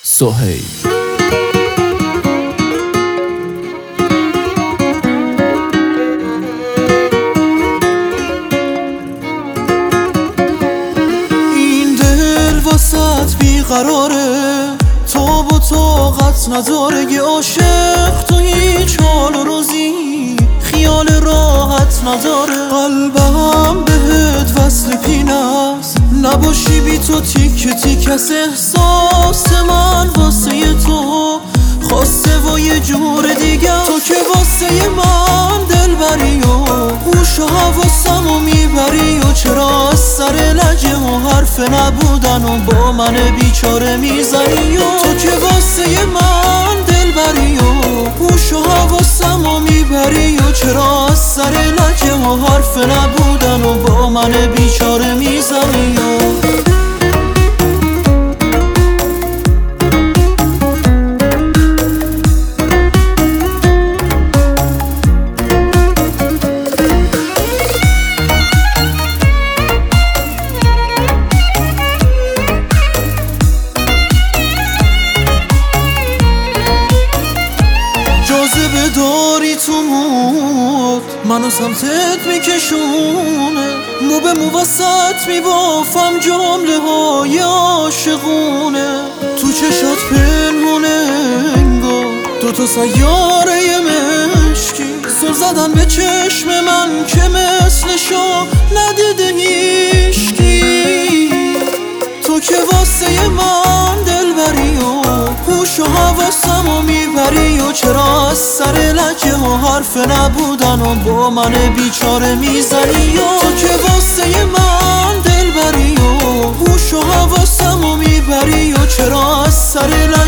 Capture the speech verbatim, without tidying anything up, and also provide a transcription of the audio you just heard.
سهیل. این دل واسط بیقراره، تاب و طاقت نداره. یه عاشق تو هیچ حال و روزی خیال راحت نداره. قلبم بهت وصل پینست، نباشی بی تو تیک تیک از احساس من واسه تو خواسته و یه جور دیگه. تو که واسه من دل بری و هوش و حواسمو میبری، و چرا از سر لجه و حرف نبودن و با من بیچاره میزنی. تو که واسه من دل بری و هوش و حواسمو میبری، و چرا از سر لجه و حرف نبودن و با من بیچاره میزنی. جاذبه داری تو مود منو سمتت میکشونه، مو به مو وسط میبافم جمله های عاشقونه. تو چشات پنهونه انگار دوتا سیاره مشکی، زل زدن به چشم من که مثلشو ندیده هیشکی. تو که واسه من دل بری و هوش و حواسمو میبری، و چرا از سر لجه و حرف نبودن و با من بیچاره میزنی. تو که واسه من دل بری و هوش و حواسمو میبری، و چرا از سر لجه